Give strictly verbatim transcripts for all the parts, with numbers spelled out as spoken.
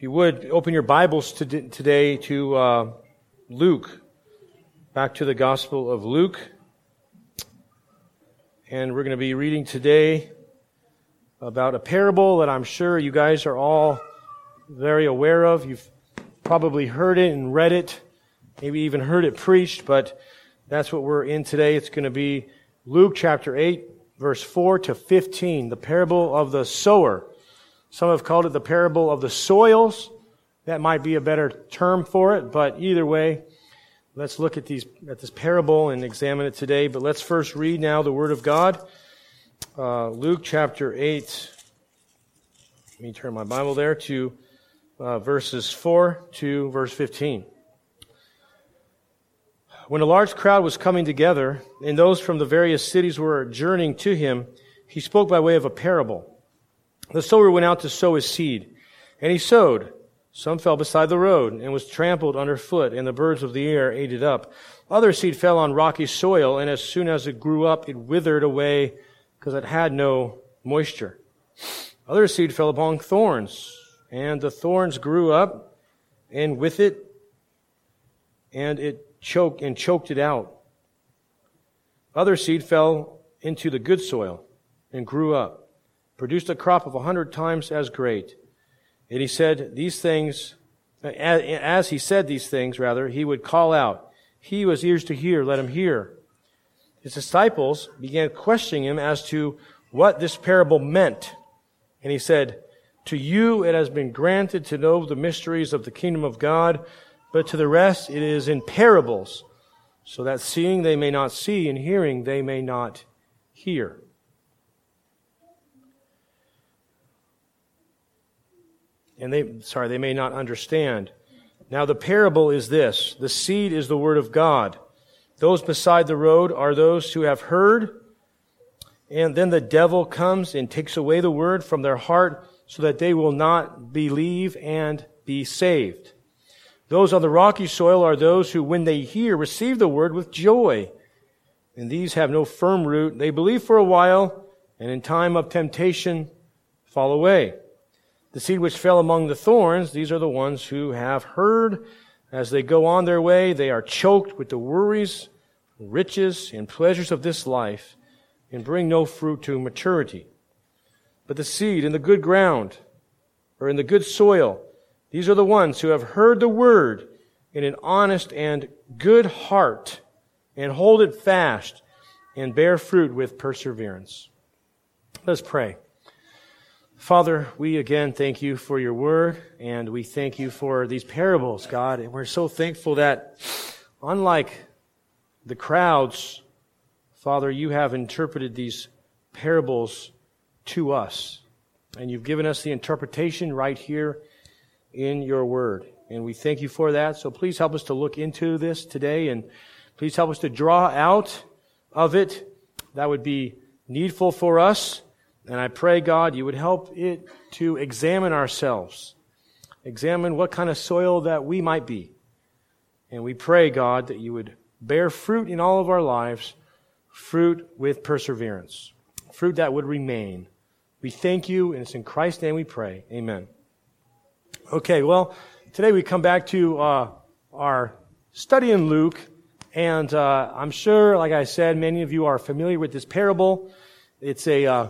If you would, open your Bibles to, today to uh, Luke, back to the Gospel of Luke. And we're going to be reading today about a parable that I'm sure you guys are all very aware of. You've probably heard it and read it, maybe even heard it preached, but that's what we're in today. It's going to be Luke chapter eight, verse four to fifteen, the parable of the sower. Some have called it the parable of the soils. That might be a better term for it, but either way, let's look at these at this parable and examine it today. But let's first read now the Word of God. Uh, Luke chapter eight. Let me turn my Bible there to uh, verses four to verse fifteen. When a large crowd was coming together, and those from the various cities were journeying to him, he spoke by way of a parable. The sower went out to sow his seed, and he sowed. Some fell beside the road, and was trampled underfoot, and the birds of the air ate it up. Other seed fell on rocky soil, and as soon as it grew up, it withered away, because it had no moisture. Other seed fell upon thorns, and the thorns grew up, and with it, and it choked and choked it out. Other seed fell into the good soil, and grew up, produced a crop of a hundred times as great. And he said these things, as he said these things, rather, he would call out, "He who has ears to hear, let him hear." His disciples began questioning him as to what this parable meant. And he said, "To you it has been granted to know the mysteries of the kingdom of God, but to the rest it is in parables, so that seeing they may not see, and hearing they may not hear." And they, sorry, they may not understand. Now the parable is this. The seed is the word of God. Those beside the road are those who have heard, and then the devil comes and takes away the word from their heart so that they will not believe and be saved. Those on the rocky soil are those who, when they hear, receive the word with joy. And these have no firm root. They believe for a while, and in time of temptation fall away. The seed which fell among the thorns, these are the ones who have heard. As they go on their way, they are choked with the worries, riches, and pleasures of this life, and bring no fruit to maturity. But the seed in the good ground, or in the good soil, these are the ones who have heard the word in an honest and good heart, and hold it fast, and bear fruit with perseverance. Let's pray. Father, we again thank you for your word, and we thank you for these parables, God. And we're so thankful that, unlike the crowds, Father, you have interpreted these parables to us. And you've given us the interpretation right here in your word. And we thank you for that. So please help us to look into this today, and please help us to draw out of it that would be needful for us. And I pray, God, you would help it to examine ourselves, examine what kind of soil that we might be. And we pray, God, that you would bear fruit in all of our lives, fruit with perseverance, fruit that would remain. We thank you, and it's in Christ's name we pray. Amen. Okay, well, today we come back to uh, our study in Luke, and uh, I'm sure, like I said, many of you are familiar with this parable. It's a... Uh,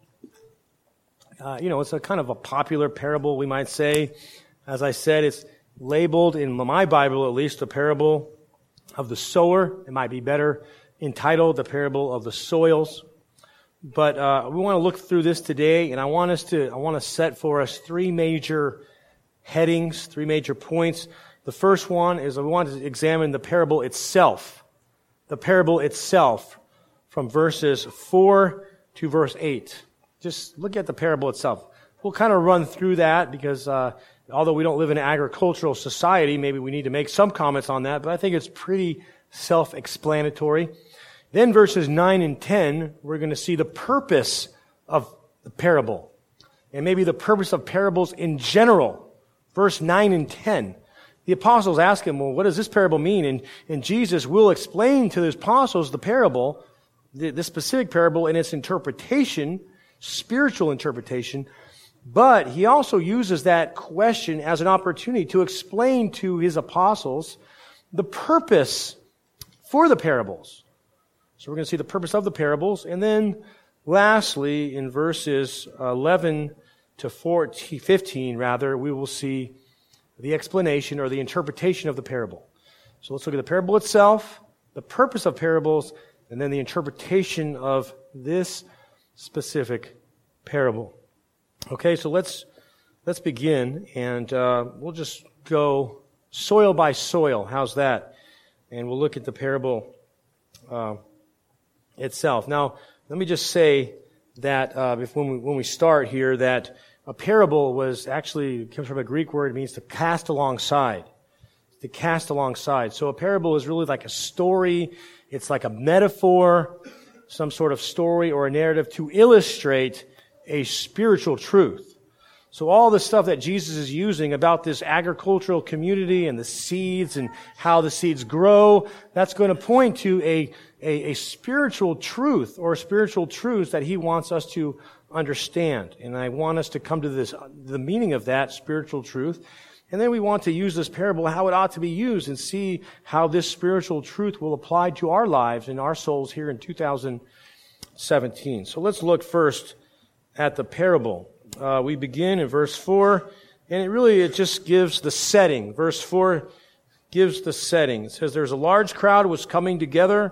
Uh, you know, it's a kind of a popular parable, we might say. As I said, it's labeled, in my Bible at least, the parable of the sower. It might be better entitled the parable of the soils. But uh, we want to look through this today, and I want us to, I want to set for us three major headings, three major points. The first one is I want to examine the parable itself. The parable itself, from verses four to verse eight. Just look at the parable itself. We'll kind of run through that because uh, although we don't live in an agricultural society, maybe we need to make some comments on that, but I think it's pretty self-explanatory. Then verses nine and ten, we're going to see the purpose of the parable, and maybe the purpose of parables in general. Verse nine and ten. The apostles ask him, well, what does this parable mean? And, and Jesus will explain to the apostles the parable, the, the specific parable and its interpretation, spiritual interpretation. But he also uses that question as an opportunity to explain to his apostles the purpose for the parables. So we're going to see the purpose of the parables. And then lastly, in verses eleven to fourteen, fifteen rather, we will see the explanation or the interpretation of the parable. So let's look at the parable itself, the purpose of parables, and then the interpretation of this specific parable. Okay, so let's let's begin, and uh, we'll just go soil by soil. How's that? And we'll look at the parable uh, itself. Now, let me just say that uh, if, when we when we start here, that a parable was actually comes from a Greek word. It means to cast alongside. To cast alongside. So a parable is really like a story. It's like a metaphor, some sort of story or a narrative to illustrate a spiritual truth. So all the stuff that Jesus is using about this agricultural community and the seeds and how the seeds grow, that's going to point to a, a, a spiritual truth or spiritual truths that he wants us to understand. And I want us to come to this, the meaning of that spiritual truth. And then we want to use this parable, how it ought to be used, and see how this spiritual truth will apply to our lives and our souls here in two thousand seventeen. So let's look first at the parable. Uh, we begin in verse four, and it really, it just gives the setting. Verse four gives the setting. It says, "There's a large crowd was coming together,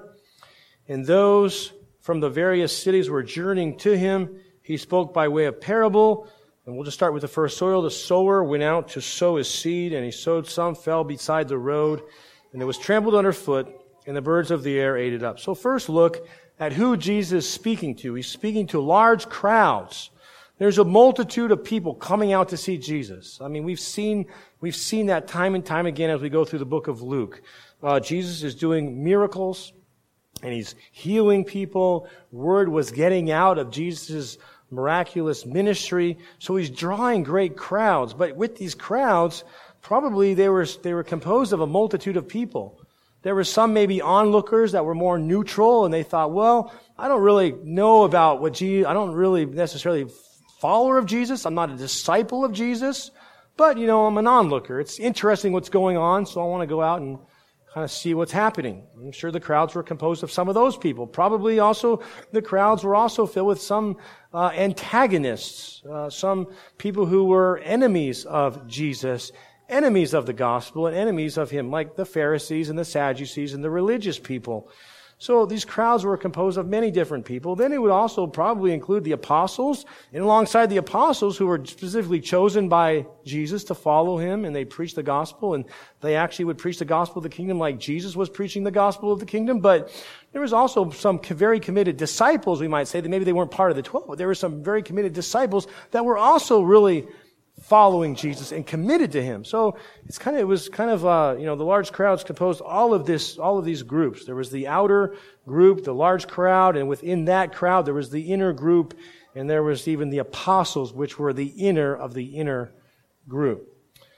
and those from the various cities were journeying to him. He spoke by way of parable." And we'll just start with the first soil. "The sower went out to sow his seed, and he sowed some, fell beside the road, and it was trampled underfoot, and the birds of the air ate it up." So first look at who Jesus is speaking to. He's speaking to large crowds. There's a multitude of people coming out to see Jesus. I mean, we've seen, we've seen that time and time again as we go through the book of Luke. Uh, Jesus is doing miracles, and he's healing people. Word was getting out of Jesus' miraculous ministry. So he's drawing great crowds. But with these crowds, probably they were, they were composed of a multitude of people. There were some maybe onlookers that were more neutral, and they thought, well, I don't really know about what Jesus, I don't really necessarily follower of Jesus. I'm not a disciple of Jesus, but, you know, I'm an onlooker. It's interesting what's going on, so I want to go out and kind of see what's happening. I'm sure the crowds were composed of some of those people. Probably also the crowds were also filled with some uh, antagonists, uh, some people who were enemies of Jesus, enemies of the gospel, and enemies of him, like the Pharisees and the Sadducees and the religious people. So these crowds were composed of many different people. Then it would also probably include the apostles, and alongside the apostles who were specifically chosen by Jesus to follow him, and they preached the gospel, and they actually would preach the gospel of the kingdom like Jesus was preaching the gospel of the kingdom. But there was also some very committed disciples, we might say, that maybe they weren't part of the twelve, but there were some very committed disciples that were also really following Jesus and committed to him. So it's kind of, it was kind of, uh, you know, the large crowds composed all of this, all of these groups. There was the outer group, the large crowd, and within that crowd there was the inner group, and there was even the apostles, which were the inner of the inner group.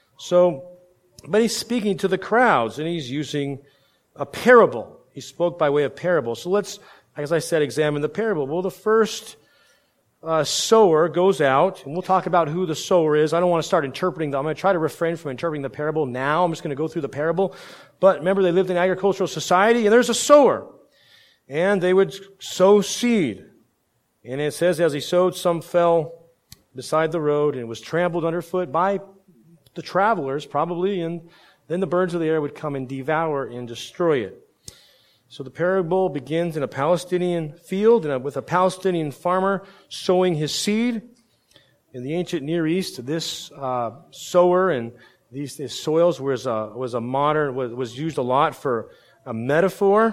So, but he's speaking to the crowds, and he's using a parable. He spoke by way of parable. So let's, as I said, examine the parable. Well, the first Uh, sower goes out, and we'll talk about who the sower is. I don't want to start interpreting them. I'm going to try to refrain from interpreting the parable now. I'm just going to go through the parable. But remember, they lived in agricultural society, and there's a sower. And they would sow seed. And it says, as he sowed, some fell beside the road, and was trampled underfoot by the travelers, probably, and then the birds of the air would come and devour and destroy it. So the parable begins in a Palestinian field and with a Palestinian farmer sowing his seed. In the ancient Near East, this uh, sower and these, these soils was a, was a modern, was, was used a lot for a metaphor.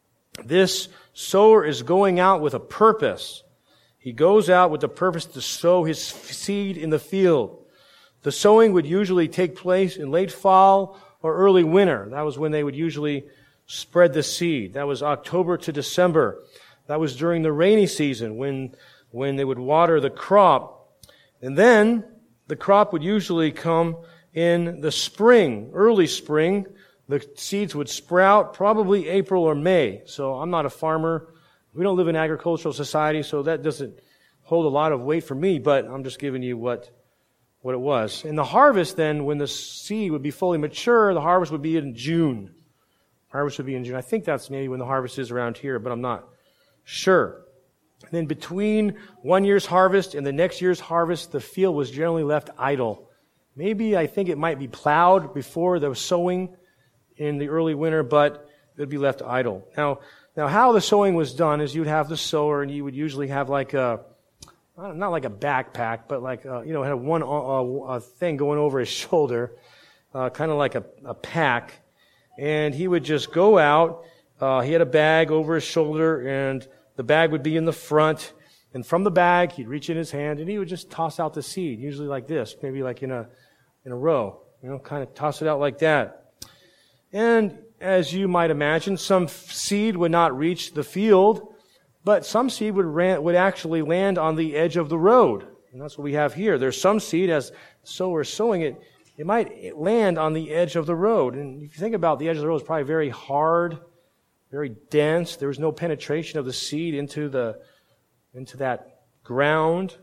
This sower is going out with a purpose. He goes out with the purpose to sow his seed in the field. The sowing would usually take place in late fall or early winter. That was when they would usually spread the seed. That was October to December. That was during the rainy season when, when they would water the crop. And then the crop would usually come in the spring, early spring. The seeds would sprout probably April or May. So I'm not a farmer. We don't live in an agricultural society, so that doesn't hold a lot of weight for me, but I'm just giving you what, what it was. In the harvest then, when the seed would be fully mature, the harvest would be in June. Harvest would be in June. I think that's maybe when the harvest is around here, but I'm not sure. And then between one year's harvest and the next year's harvest, the field was generally left idle. Maybe I think it might be plowed before the sowing in the early winter, but it would be left idle. Now, now how the sowing was done is you'd have the sower, and you would usually have like a, not like a backpack, but like a, you know, had one uh, thing going over his shoulder, uh, kind of like a, a pack, and he would just go out. Uh, he had a bag over his shoulder, and the bag would be in the front, and from the bag, he'd reach in his hand, and he would just toss out the seed, usually like this, maybe like in a in a row, you know, kind of toss it out like that. And as you might imagine, some seed would not reach the field, but some seed would ran, would actually land on the edge of the road, and that's what we have here. There's some seed, as the sower is sowing it, it might land on the edge of the road, and if you think about the edge of the road, it's probably very hard, very dense. There was no penetration of the seed into the into that ground.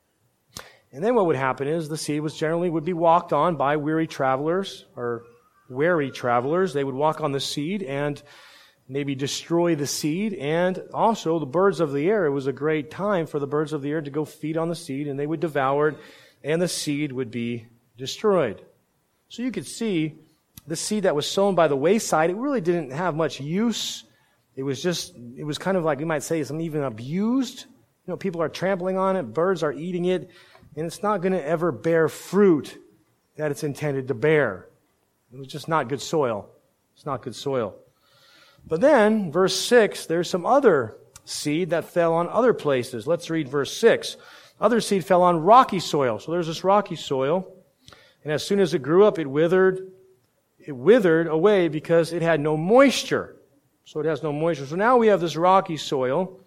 And then what would happen is the seed was generally would be walked on by weary travelers or wary travelers. They would walk on the seed and maybe destroy the seed. And also the birds of the air, it was a great time for the birds of the air to go feed on the seed, and they would devour it, and the seed would be destroyed. So you could see the seed that was sown by the wayside, it really didn't have much use. It was just, it was kind of like, we might say, some even abused. You know, people are trampling on it, birds are eating it, and it's not going to ever bear fruit that it's intended to bear. It was just not good soil. It's not good soil. But then, verse six, there's some other seed that fell on other places. Let's read verse six. Other seed fell on rocky soil. So there's this rocky soil, and as soon as it grew up, it withered. It withered away because it had no moisture. So it has no moisture. So now we have this rocky soil.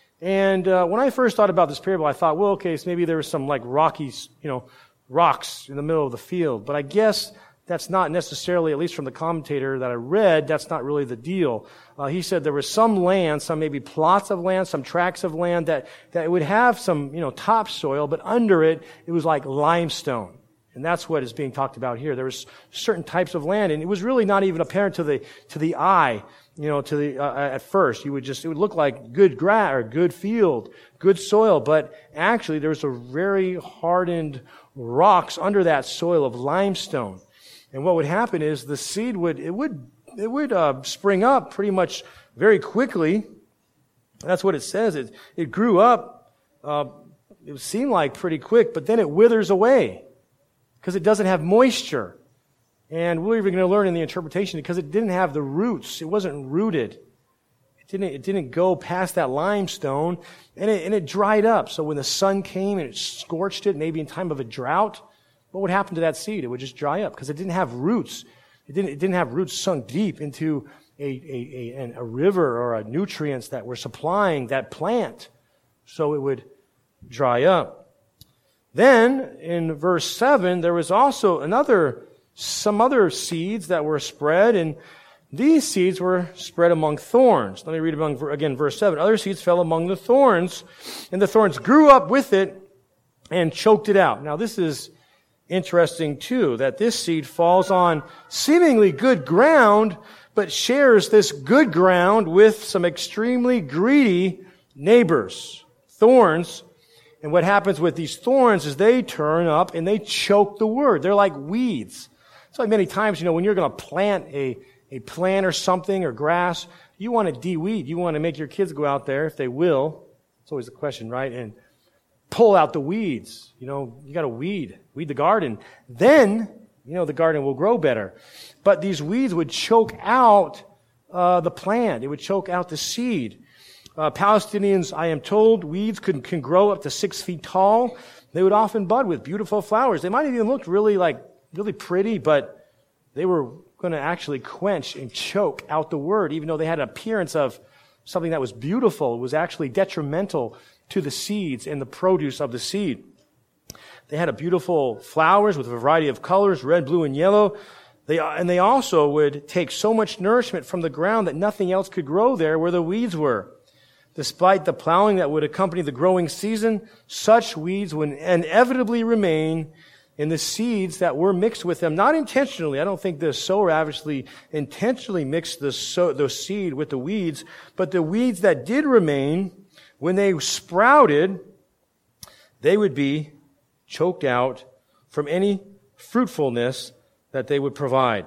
And uh, when I first thought about this parable, I thought, well, okay, so maybe there was some like rocky, you know, rocks in the middle of the field. But I guess that's not necessarily, at least from the commentator that I read, that's not really the deal. Uh, he said there was some land, some maybe plots of land, some tracts of land that, that would have some, you know, topsoil, but under it, it was like limestone. And that's what is being talked about here. There was certain types of land, and it was really not even apparent to the to the eye, you know, to the uh, at first. You would just it would look like good grass or good field, good soil, but actually there was a very hardened rocks under that soil of limestone. And what would happen is the seed would it would it would uh, spring up pretty much very quickly. That's what it says. It it grew up. Uh, it would seem like pretty quick, but then it withers away. Because it doesn't have moisture. And we're even going to learn in the interpretation because it didn't have the roots. It wasn't rooted. It didn't, it didn't go past that limestone, and it, and it dried up. So when the sun came and it scorched it, maybe in time of a drought, what would happen to that seed? It would just dry up because it didn't have roots. It didn't, it didn't have roots sunk deep into a, a, a, a river or a nutrients that were supplying that plant. So it would dry up. Then, in verse seven, there was also another, some other seeds that were spread, and these seeds were spread among thorns. Let me read among, again, verse seven. Other seeds fell among the thorns, and the thorns grew up with it and choked it out. Now, this is interesting, too, that this seed falls on seemingly good ground, but shares this good ground with some extremely greedy neighbors. Thorns. And what happens with these thorns is they turn up and they choke the word. They're like weeds. So like many times, you know, when you're going to plant a, a plant or something or grass, you want to de-weed. You want to make your kids go out there, if they will. It's always a question, right? And pull out the weeds. You know, you got to weed. Weed the garden. Then, you know, the garden will grow better. But these weeds would choke out uh, the plant. It would choke out the seed. Uh, Palestinians, I am told, weeds can, can grow up to six feet tall. They would often bud with beautiful flowers. They might have even looked really like, really pretty, but they were going to actually quench and choke out the word, even though they had an appearance of something that was beautiful. It was actually detrimental to the seeds and the produce of the seed. They had a beautiful flowers with a variety of colors, red, blue, and yellow. They, and they also would take so much nourishment from the ground that nothing else could grow there where the weeds were. Despite the plowing that would accompany the growing season, such weeds would inevitably remain in the seeds that were mixed with them. Not intentionally. I don't think the sower obviously intentionally mixed the, so, the seed with the weeds, but the weeds that did remain, when they sprouted, they would be choked out from any fruitfulness that they would provide.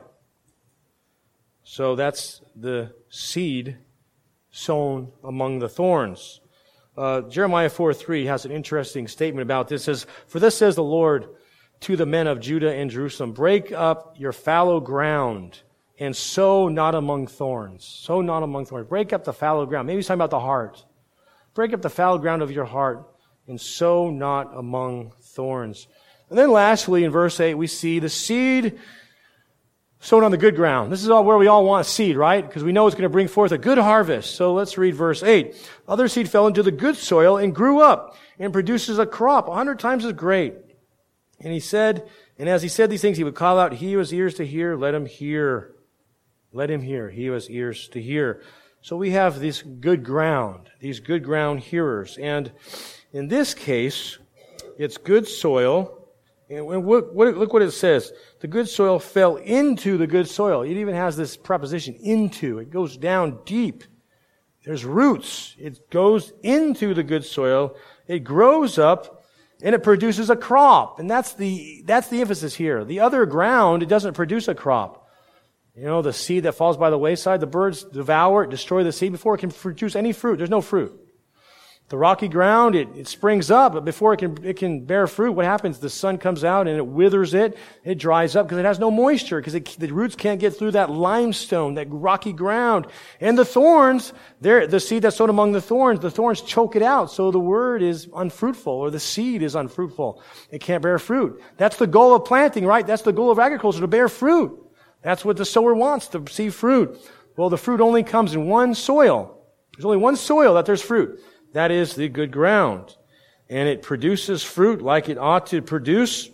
So that's the seed sown among the thorns. Uh, Jeremiah four three has an interesting statement about this. It says, "For this says the Lord to the men of Judah and Jerusalem, break up your fallow ground and sow not among thorns." Sow not among thorns. Break up the fallow ground. Maybe he's talking about the heart. Break up the fallow ground of your heart and sow not among thorns. And then lastly, in verse eight, we see the seed sown on the good ground. This is all where we all want seed, right? Because we know it's going to bring forth a good harvest. So let's read verse eight. "Other seed fell into the good soil and grew up and produces a crop a hundred times as great. And he said, and as he said these things, he would call out, he who has ears to hear, let him hear. Let him hear. He who has ears to hear." So we have this good ground, these good ground hearers. And in this case, it's good soil. And what, what, look what it says. The good soil fell into the good soil. It even has this preposition, into. It goes down deep. There's roots. It goes into the good soil. It grows up, and it produces a crop. And that's the, that's the emphasis here. The other ground, it doesn't produce a crop. You know, the seed that falls by the wayside, the birds devour it, destroy the seed before it can produce any fruit. There's no fruit. The rocky ground, it, it springs up, but before it can, it can bear fruit, what happens? The sun comes out and it withers it. It dries up because it has no moisture, because the roots can't get through that limestone, that rocky ground. And the thorns, the seed that's sown among the thorns, the thorns choke it out. So the word is unfruitful, or the seed is unfruitful. It can't bear fruit. That's the goal of planting, right? That's the goal of agriculture, to bear fruit. That's what the sower wants, to see fruit. Well, the fruit only comes in one soil. There's only one soil that there's fruit. That is the good ground. And it produces fruit like it ought to produce.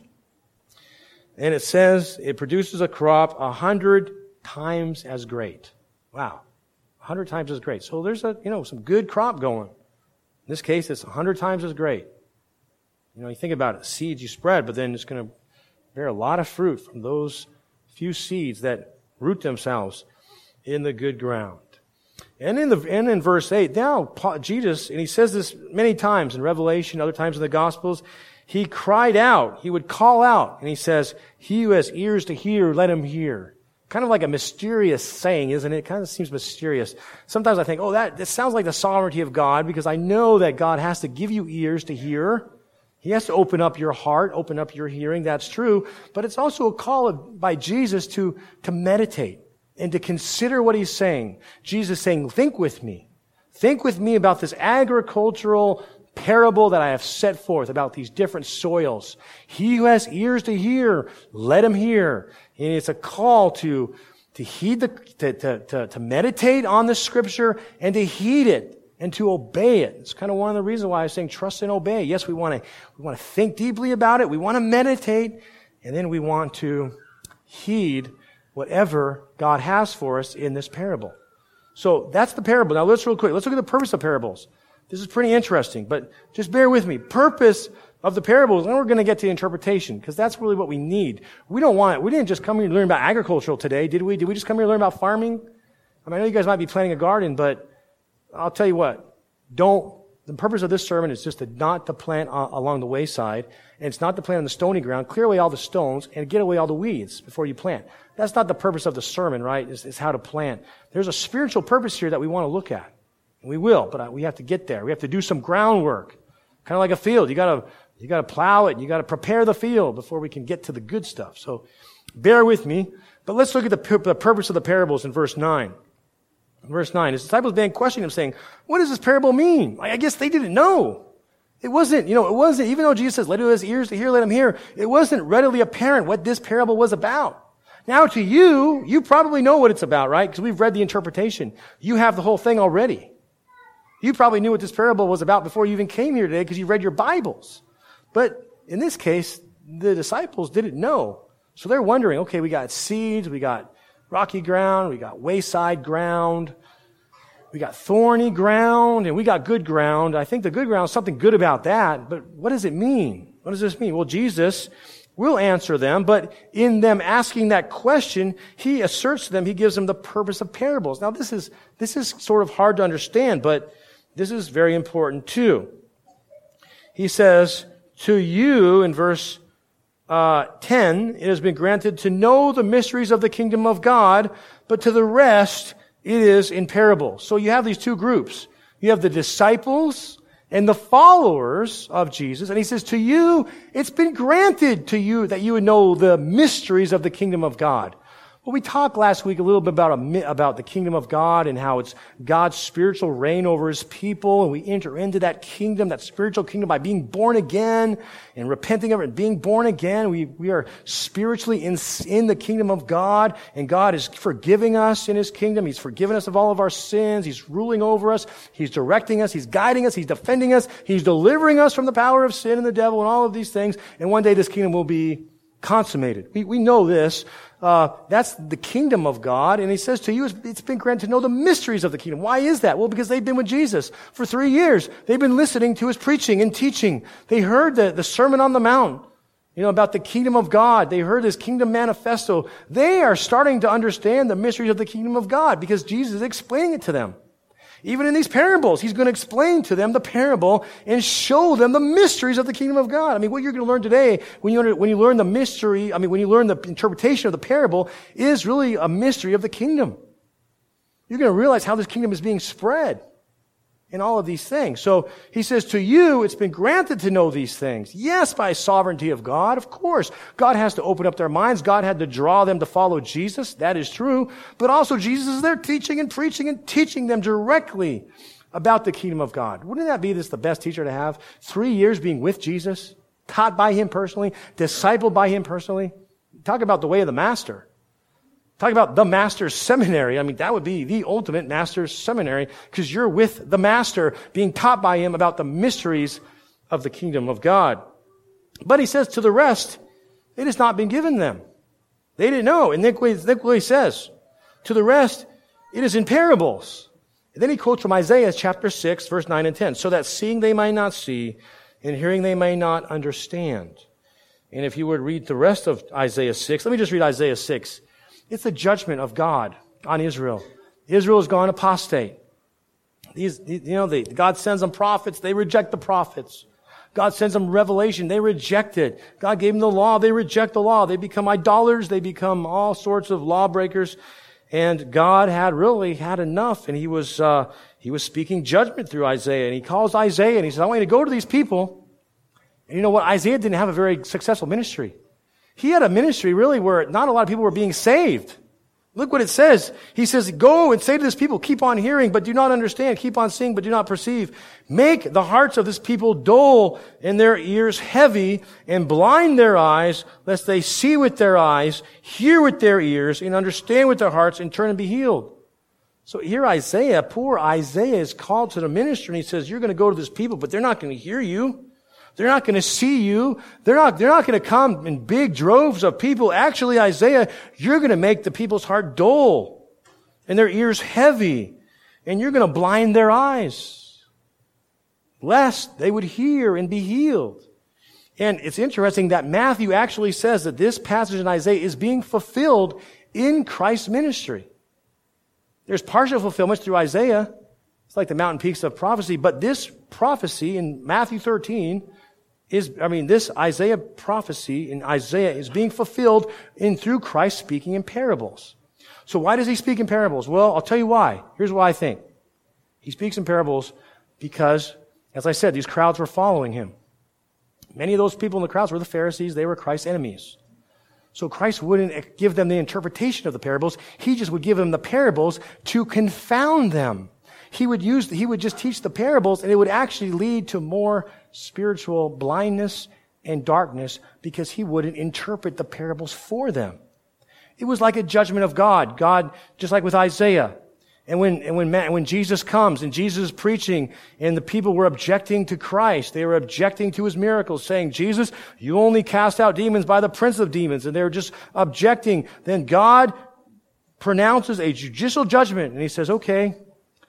And it says it produces a crop a hundred times as great. Wow. A hundred times as great. So there's a, you know, some good crop going. In this case, it's a hundred times as great. You know, you think about it, seeds you spread, but then it's going to bear a lot of fruit from those few seeds that root themselves in the good ground. And in the and in verse eight, now Paul, Jesus, and he says this many times in Revelation, other times in the Gospels, he cried out, he would call out, and he says, "He who has ears to hear, let him hear." Kind of like a mysterious saying, isn't it? It kind of seems mysterious. Sometimes I think, oh, that, that sounds like the sovereignty of God, because I know that God has to give you ears to hear. He has to open up your heart, open up your hearing. That's true. But it's also a call of, by Jesus to, to meditate and to consider what he's saying. Jesus saying, think with me. Think with me about this agricultural parable that I have set forth about these different soils. He who has ears to hear, let him hear. And it's a call to, to heed the, to, to, to, to meditate on the scripture and to heed it and to obey it. It's kind of one of the reasons why I was saying trust and obey. Yes, we want to, we want to think deeply about it. We want to meditate, and then we want to heed whatever God has for us in this parable. So that's the parable. Now let's real quick, let's look at the purpose of parables. This is pretty interesting, but just bear with me. Purpose of the parables, and we're going to get to interpretation, because that's really what we need. We don't want, we didn't just come here to learn about agricultural today, did we? Did we just come here to learn about farming? I mean, I know you guys might be planting a garden, but I'll tell you what, don't, the purpose of this sermon is just to not to plant uh, along the wayside, and it's not to plant on the stony ground. Clear away all the stones and get away all the weeds before you plant. That's not the purpose of the sermon, right? Is, is how to plant. There's a spiritual purpose here that we want to look at. And we will, but we have to get there. We have to do some groundwork. Kind of like a field. You gotta, you gotta plow it. You gotta prepare the field before we can get to the good stuff. So, bear with me. But let's look at the, the purpose of the parables in verse nine. In verse nine, his disciples began questioning him, saying, what does this parable mean? Like, I guess they didn't know. It wasn't, you know, it wasn't, even though Jesus says, let who has ears to hear, let him hear, it wasn't readily apparent what this parable was about. Now to you, you probably know what it's about, right? Because we've read the interpretation. You have the whole thing already. You probably knew what this parable was about before you even came here today because you read your Bibles. But in this case, the disciples didn't know. So they're wondering, okay, we got seeds, we got rocky ground, we got wayside ground. we got thorny ground and we got good ground. I think the good ground is something good about that, but what does it mean? What does this mean? Well, Jesus will answer them, but in them asking that question, he asserts to them, he gives them the purpose of parables. Now, this is, this is sort of hard to understand, but this is very important too. He says, to you, in verse uh, ten, it has been granted to know the mysteries of the kingdom of God, but to the rest, it is in parables. So you have these two groups. You have the disciples and the followers of Jesus. And he says, to you, it's been granted to you that you would know the mysteries of the kingdom of God. Well, we talked last week a little bit about, a, about the kingdom of God and how it's God's spiritual reign over his people. And we enter into that kingdom, that spiritual kingdom, by being born again and repenting of it and being born again. We, we are spiritually in, in the kingdom of God, and God is forgiving us in his kingdom. He's forgiven us of all of our sins. He's ruling over us. He's directing us. He's guiding us. He's defending us. He's delivering us from the power of sin and the devil and all of these things. And one day this kingdom will be consummated. We, we know this. Uh, that's the kingdom of God. And he says to you, it's, it's been granted to know the mysteries of the kingdom. Why is that? Well, because they've been with Jesus for three years. They've been listening to his preaching and teaching. They heard the, the Sermon on the Mount, you know, about the kingdom of God. They heard his kingdom manifesto. They are starting to understand the mysteries of the kingdom of God because Jesus is explaining it to them. Even in these parables, he's going to explain to them the parable and show them the mysteries of the kingdom of God. I mean, what you're going to learn today, when you, when you learn the mystery, I mean, when you learn the interpretation of the parable, is really a mystery of the kingdom. You're going to realize how this kingdom is being spread in all of these things. So he says, to you, it's been granted to know these things. Yes, by sovereignty of God, of course. God has to open up their minds. God had to draw them to follow Jesus. That is true. But also Jesus is there teaching and preaching and teaching them directly about the kingdom of God. Wouldn't that be this the best teacher to have? Three years being with Jesus, taught by him personally, discipled by him personally. Talk about the way of the master. Talk about the master's seminary. I mean, that would be the ultimate master's seminary because you're with the master being taught by him about the mysteries of the kingdom of God. But he says to the rest, it has not been given them. They didn't know. And look what he says. To the rest, it is in parables. And then he quotes from Isaiah chapter six, verse nine and ten. So that seeing they might not see and hearing they may not understand. And if you would read the rest of Isaiah six, let me just read Isaiah six. It's the judgment of God on Israel. Israel has gone apostate. These, you know, they, God sends them prophets. They reject the prophets. God sends them revelation. They reject it. God gave them the law. They reject the law. They become idolaters. They become all sorts of lawbreakers. And God had really had enough. And he was, uh, he was speaking judgment through Isaiah. And he calls Isaiah and he says, I want you to go to these people. And you know what? Isaiah didn't have a very successful ministry. He had a ministry really where not a lot of people were being saved. Look what it says. He says, go and say to this people, keep on hearing, but do not understand. Keep on seeing, but do not perceive. Make the hearts of this people dull and their ears heavy and blind their eyes, lest they see with their eyes, hear with their ears, and understand with their hearts and turn and be healed. So here Isaiah, poor Isaiah, is called to the ministry and he says, you're going to go to this people, but they're not going to hear you. They're not going to see you. They're not, they're not going to come in big droves of people. Actually, Isaiah, you're going to make the people's heart dull and their ears heavy, and you're going to blind their eyes, lest they would hear and be healed. And it's interesting that Matthew actually says that this passage in Isaiah is being fulfilled in Christ's ministry. There's partial fulfillments through Isaiah. It's like the mountain peaks of prophecy, but this prophecy in Matthew thirteen is, I mean, this Isaiah prophecy in Isaiah is being fulfilled in through Christ speaking in parables. So why does he speak in parables? Well, I'll tell you why. Here's why I think. He speaks in parables because, as I said, these crowds were following him. Many of those people in the crowds were the Pharisees. They were Christ's enemies. So Christ wouldn't give them the interpretation of the parables. He just would give them the parables to confound them. He would use, he would just teach the parables, and it would actually lead to more spiritual blindness and darkness because he wouldn't interpret the parables for them. It was like a judgment of God. God, just like with Isaiah. And when, and when, when Jesus comes and Jesus is preaching and the people were objecting to Christ, they were objecting to his miracles, saying, Jesus, you only cast out demons by the prince of demons. And they were just objecting. Then God pronounces a judicial judgment and he says, okay,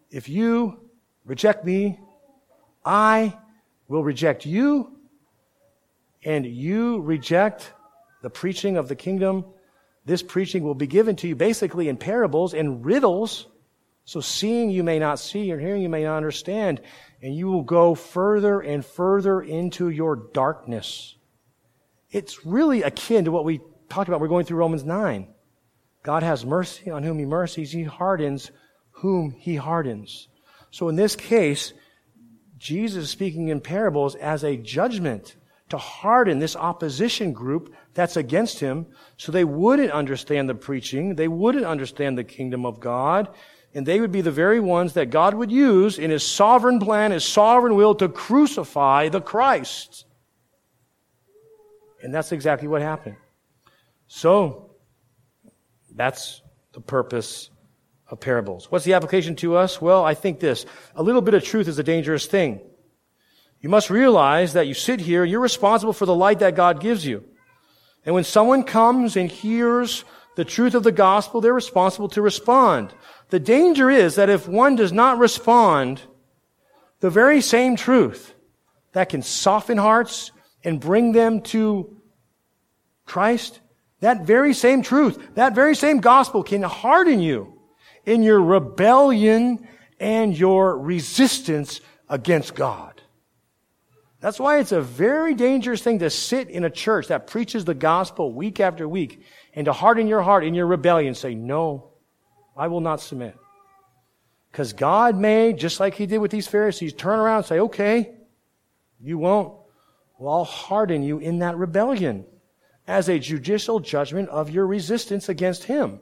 if you reject me, I will reject you, and you reject the preaching of the kingdom. This preaching will be given to you basically in parables and riddles. So seeing you may not see, and hearing you may not understand, and you will go further and further into your darkness. It's really akin to what we talked about. We're going through Romans nine. God has mercy on whom He mercies. He hardens whom He hardens. So in this case, Jesus is speaking in parables as a judgment to harden this opposition group that's against Him, so they wouldn't understand the preaching, they wouldn't understand the kingdom of God, and they would be the very ones that God would use in His sovereign plan, His sovereign will to crucify the Christ. And that's exactly what happened. So, that's the purpose of parables. What's the application to us? Well, I think this. A little bit of truth is a dangerous thing. You must realize that you sit here, you're responsible for the light that God gives you. And when someone comes and hears the truth of the gospel, they're responsible to respond. The danger is that if one does not respond, the very same truth that can soften hearts and bring them to Christ, that very same truth, that very same gospel can harden you in your rebellion and your resistance against God. That's why it's a very dangerous thing to sit in a church that preaches the gospel week after week and to harden your heart in your rebellion, say, no, I will not submit. Because God may, just like He did with these Pharisees, turn around and say, okay, you won't. Well, I'll harden you in that rebellion as a judicial judgment of your resistance against Him.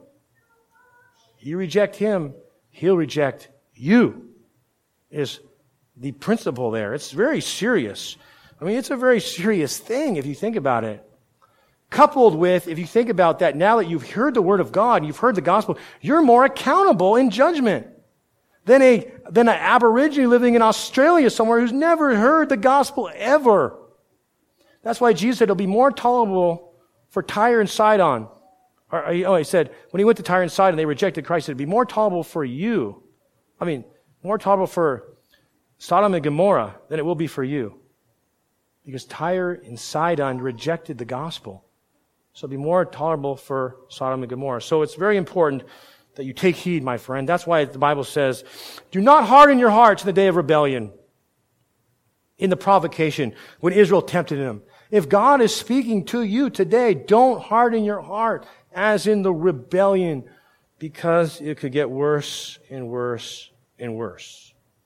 You reject Him, He'll reject you, is the principle there. It's very serious. I mean, it's a very serious thing if you think about it. Coupled with, if you think about that, now that you've heard the Word of God, you've heard the gospel, you're more accountable in judgment than a than an aborigine living in Australia somewhere who's never heard the gospel ever. That's why Jesus said it'll be more tolerable for Tyre and Sidon. Or, oh, He said, when He went to Tyre and Sidon, they rejected Christ, it'd be more tolerable for you. I mean, more tolerable for Sodom and Gomorrah than it will be for you. Because Tyre and Sidon rejected the gospel. So it'll be more tolerable for Sodom and Gomorrah. So it's very important that you take heed, my friend. That's why the Bible says, do not harden your hearts in the day of rebellion, in the provocation, when Israel tempted Him. If God is speaking to you today, don't harden your heart as in the rebellion, because it could get worse and worse and worse.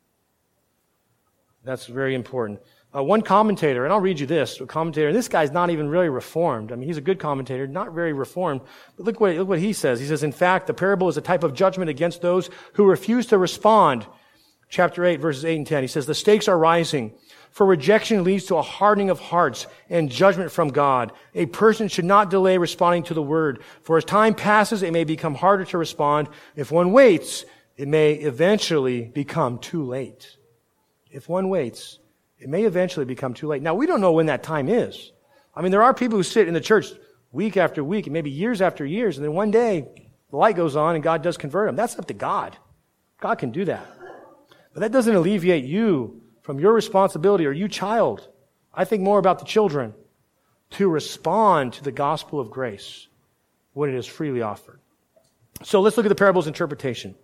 That's very important. Uh, one commentator, and I'll read you this, a commentator, and this guy's not even really reformed. I mean, he's a good commentator, not very reformed. But look what, look what he says. He says, in fact, the parable is a type of judgment against those who refuse to respond. Chapter eight, verses eight and ten. He says, the stakes are rising, for rejection leads to a hardening of hearts and judgment from God. A person should not delay responding to the word, for as time passes, it may become harder to respond. If one waits, it may eventually become too late. If one waits, it may eventually become too late. Now, we don't know when that time is. I mean, there are people who sit in the church week after week, and maybe years after years, and then one day, the light goes on and God does convert them. That's up to God. God can do that. But that doesn't alleviate you from your responsibility, or you child. I think more about the children, to respond to the gospel of grace when it is freely offered. So let's look at the parable's interpretation.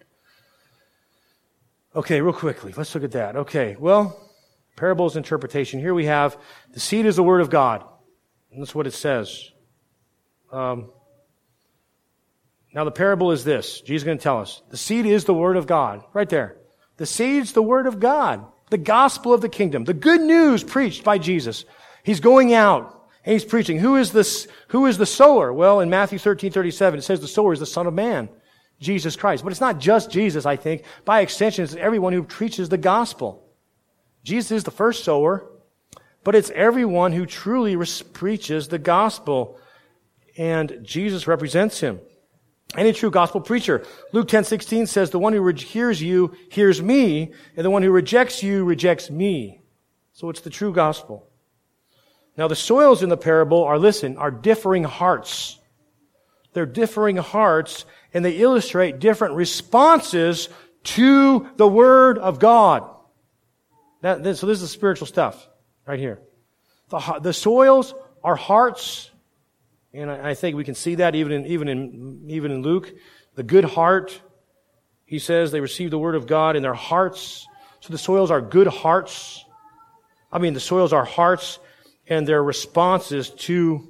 Okay, real quickly, let's look at that. Okay, well, parable's interpretation. Here we have, the seed is the word of God. And that's what it says. Um, now the parable is this. Jesus is going to tell us. The seed is the word of God. Right there. The seed's the word of God. The gospel of the kingdom. The good news preached by Jesus. He's going out and He's preaching. Who is this, who is the sower? Well, in Matthew thirteen thirty-seven, it says the sower is the Son of Man, Jesus Christ. But it's not just Jesus, I think. By extension, it's everyone who preaches the gospel. Jesus is the first sower, but it's everyone who truly res- preaches the gospel, and Jesus represents Him. Any true gospel preacher. Luke ten sixteen says, the one who re- hears you hears me, and the one who rejects you rejects me. So it's the true gospel. Now the soils in the parable are, listen, are differing hearts. They're differing hearts, and they illustrate different responses to the Word of God. That, this, so this is the spiritual stuff right here. The, the soils are hearts, and I, I think we can see that even in, even in, even in Luke. The good heart, he says they receive the Word of God in their hearts. So the soils are good hearts. I mean, the soils are hearts and their responses to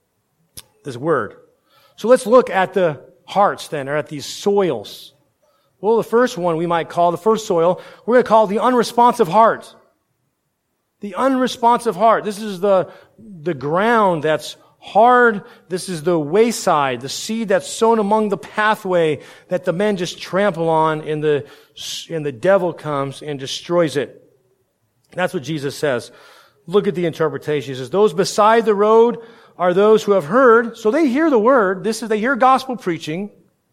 this Word. So let's look at the hearts then, or at these soils. Well, the first one we might call, the first soil, we're going to call the unresponsive heart. The unresponsive heart. This is the, the ground that's hard. This is the wayside, the seed that's sown among the pathway that the men just trample on, and the, and the devil comes and destroys it. That's what Jesus says. Look at the interpretation. He says, those beside the road are those who have heard. So they hear the word. This is, they hear gospel preaching.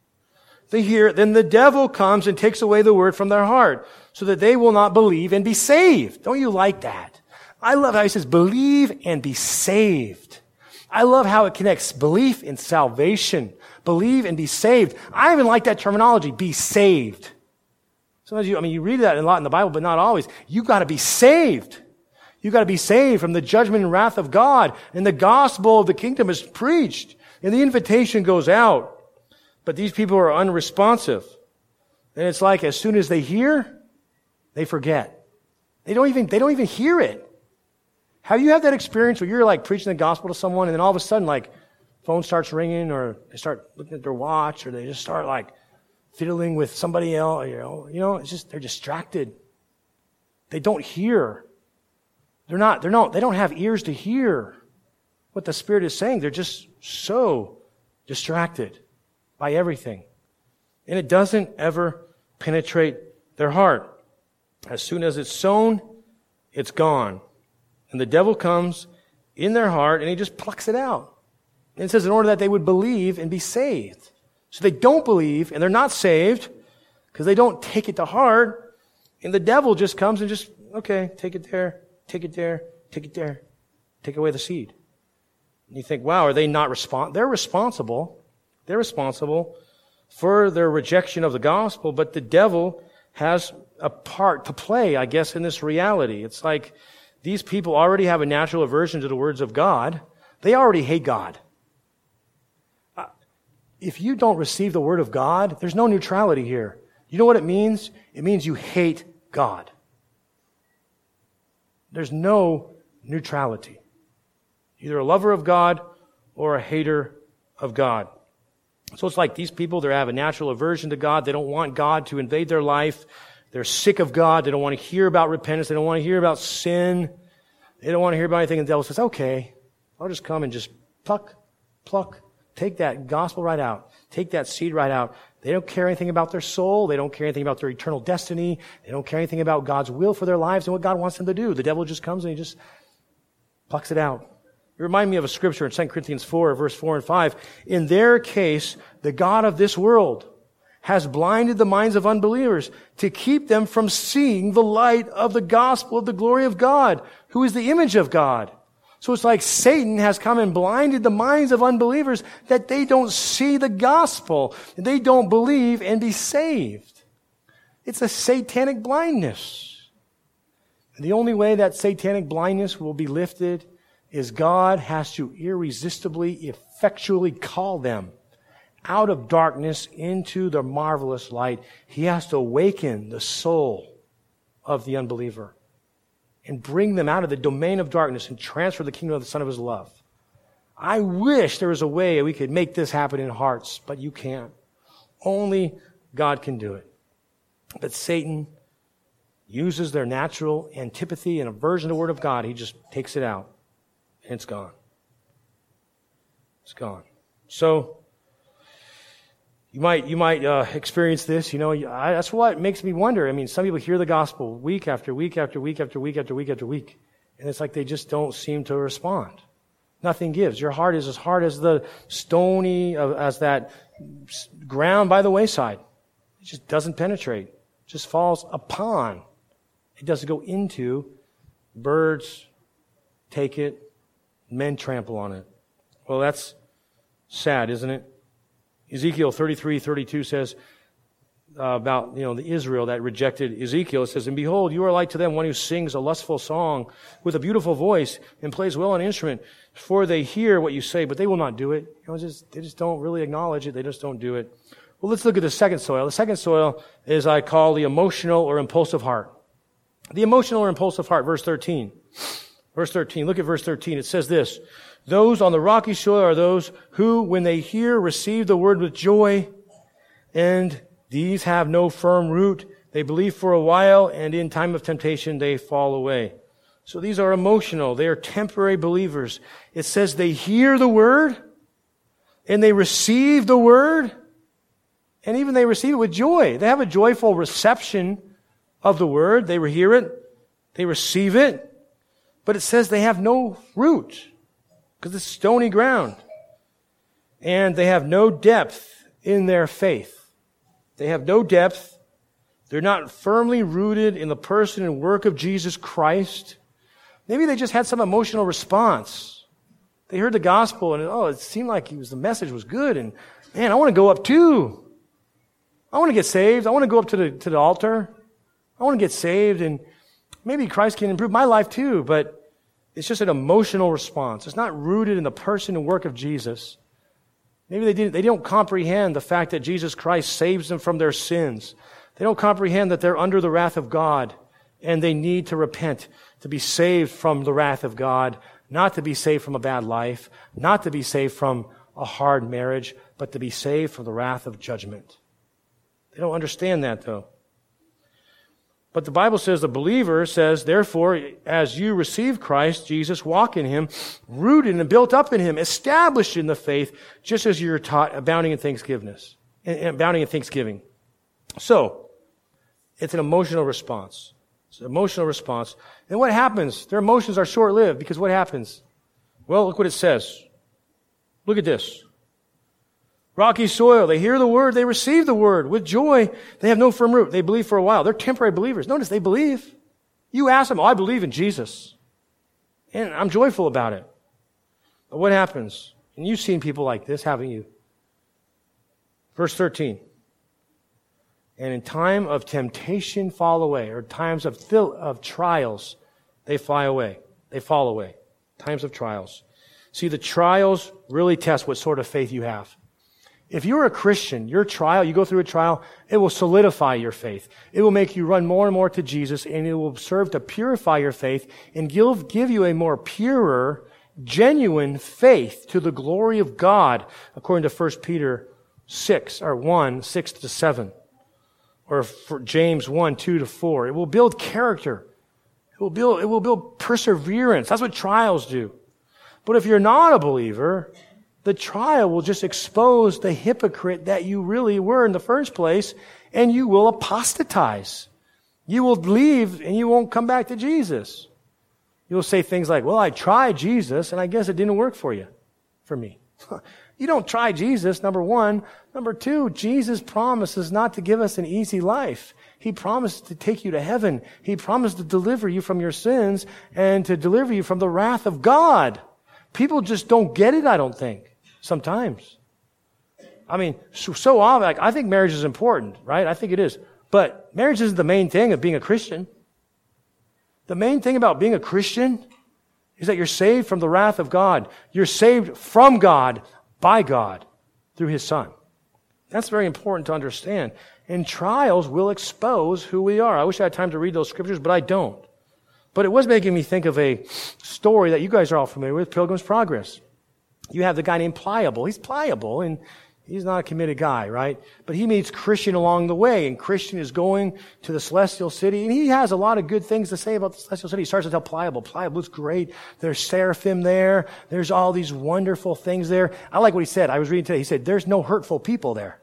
They hear, then the devil comes and takes away the word from their heart so that they will not believe and be saved. Don't you like that? I love how he says, believe and be saved. I love how it connects belief and salvation. Believe and be saved. I even like that terminology, be saved. Sometimes you, I mean, you read that a lot in the Bible, but not always. You gotta be saved. You gotta be saved from the judgment and wrath of God. And the gospel of the kingdom is preached. And the invitation goes out. But these people are unresponsive. And it's like as soon as they hear, they forget. They don't even, they don't even hear it. Have you had that experience where you're like preaching the gospel to someone and then all of a sudden like phone starts ringing, or they start looking at their watch, or they just start like fiddling with somebody else, you know, you know, it's just, they're distracted. They don't hear. They're not, they're not, they don't have ears to hear what the Spirit is saying. They're just so distracted by everything. And it doesn't ever penetrate their heart. As soon as it's sown, it's gone. And the devil comes in their heart and he just plucks it out. And it says in order that they would believe and be saved. So they don't believe and they're not saved because they don't take it to heart. And the devil just comes and just, okay, take it there, take it there, take it there, take away the seed. And you think, wow, are they not respon- They're responsible. They're responsible for their rejection of the gospel, but the devil has a part to play, I guess, in this reality. It's like these people already have a natural aversion to the words of God. They already hate God. Uh, if you don't receive the word of God, there's no neutrality here. You know what it means? It means you hate God. There's no neutrality. Either a lover of God or a hater of God. So it's like these people, they have a natural aversion to God. They don't want God to invade their life. They're sick of God. They don't want to hear about repentance. They don't want to hear about sin. They don't want to hear about anything. And the devil says, okay, I'll just come and just pluck, pluck, take that gospel right out. Take that seed right out. They don't care anything about their soul. They don't care anything about their eternal destiny. They don't care anything about God's will for their lives and what God wants them to do. The devil just comes and he just plucks it out. It reminds me of a scripture in Second Corinthians four, verse four and five. In their case, the God of this world has blinded the minds of unbelievers to keep them from seeing the light of the gospel of the glory of God, who is the image of God. So it's like Satan has come and blinded the minds of unbelievers that they don't see the gospel. They don't believe and be saved. It's a satanic blindness. And the only way that satanic blindness will be lifted is God has to irresistibly, effectually call them out of darkness into the marvelous light. He has to awaken the soul of the unbeliever and bring them out of the domain of darkness and transfer the kingdom of the Son of His love. I wish there was a way we could make this happen in hearts, but you can't. Only God can do it. But Satan uses their natural antipathy and aversion to the Word of God. He just takes it out. And it's gone. It's gone. So, you might you might uh, experience this. You know, I, that's what makes me wonder. I mean, some people hear the gospel week after week after week after week after week after week, and it's like they just don't seem to respond. Nothing gives. Your heart is as hard as the stony, uh, as that ground by the wayside. It just doesn't penetrate. It just falls upon. It doesn't go into. Birds take it. Men trample on it. Well, that's sad, isn't it? Ezekiel thirty-three thirty-two says, uh, about, you know, the Israel that rejected Ezekiel. It says, and behold, you are like to them, one who sings a lustful song with a beautiful voice and plays well on an instrument, for they hear what you say, but they will not do it. You know, just, they just don't really acknowledge it. They just don't do it. Well, let's look at the second soil. The second soil is, I call, the emotional or impulsive heart. The emotional or impulsive heart, verse thirteen. Verse thirteen, look at verse thirteen. It says this, those on the rocky soil are those who, when they hear, receive the word with joy, and these have no firm root. They believe for a while, and in time of temptation they fall away. So these are emotional. They are temporary believers. It says they hear the word, and they receive the word, and even they receive it with joy. They have a joyful reception of the word. They hear it. They receive it. But it says they have no root because it's stony ground. And they have no depth in their faith. They have no depth. They're not firmly rooted in the person and work of Jesus Christ. Maybe they just had some emotional response. They heard the gospel and, oh, it seemed like he was, the message was good. And, man, I want to go up too. I want to get saved. I want to go up to the, to the altar. I want to get saved, and maybe Christ can improve my life too, but it's just an emotional response. It's not rooted in the person and work of Jesus. Maybe they didn't, they don't comprehend the fact that Jesus Christ saves them from their sins. They don't comprehend that they're under the wrath of God, and they need to repent to be saved from the wrath of God, not to be saved from a bad life, not to be saved from a hard marriage, but to be saved from the wrath of judgment. They don't understand that, though. But the Bible says, the believer says, therefore, as you receive Christ Jesus, walk in Him, rooted and built up in Him, established in the faith, just as you're taught, abounding in thanksgiving. Abounding in thanksgiving. So, it's an emotional response. It's an emotional response. And what happens? Their emotions are short-lived, because what happens? Well, look what it says. Look at this. Rocky soil. They hear the word. They receive the word with joy. They have no firm root. They believe for a while. They're temporary believers. Notice they believe. You ask them, oh, I believe in Jesus. And I'm joyful about it. But what happens? And you've seen people like this, haven't you? Verse thirteen. And in time of temptation fall away, or times of, fil- of trials, they fly away. They fall away. Times of trials. See, the trials really test what sort of faith you have. If you're a Christian, your trial, you go through a trial, it will solidify your faith. It will make you run more and more to Jesus, and it will serve to purify your faith and give, give you a more purer, genuine faith to the glory of God, according to First Peter six, or one, six to seven. Or for James one, two to four. It will build character. It will build, it will build perseverance. That's what trials do. But if you're not a believer, the trial will just expose the hypocrite that you really were in the first place, and you will apostatize. You will leave and you won't come back to Jesus. You'll say things like, well, I tried Jesus and I guess it didn't work for you, for me. You don't try Jesus, number one. Number two, Jesus promises not to give us an easy life. He promised to take you to heaven. He promised to deliver you from your sins and to deliver you from the wrath of God. People just don't get it, I don't think. Sometimes. I mean, so, so often, like, I think marriage is important, right? I think it is. But marriage isn't the main thing of being a Christian. The main thing about being a Christian is that you're saved from the wrath of God. You're saved from God, by God, through His Son. That's very important to understand. And trials will expose who we are. I wish I had time to read those scriptures, but I don't. But it was making me think of a story that you guys are all familiar with, Pilgrim's Progress. You have the guy named Pliable. He's pliable, and he's not a committed guy, right? But he meets Christian along the way, and Christian is going to the Celestial City, and he has a lot of good things to say about the Celestial City. He starts to tell Pliable, Pliable's great. There's seraphim there. There's all these wonderful things there. I like what he said. I was reading today. He said, there's no hurtful people there.